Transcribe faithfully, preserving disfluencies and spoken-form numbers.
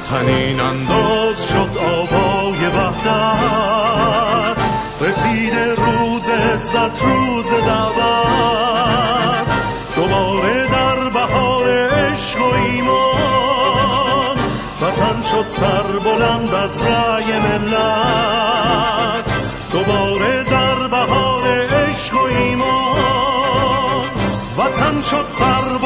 تنین انداز شد آوای وحدت، رسیده روز عزت روز دعوت، دوباره در بهار عشق و ایمان وطن شد سربلند از رأی ملت، دوباره در بهار عشق و ایمان وطن شد سربلند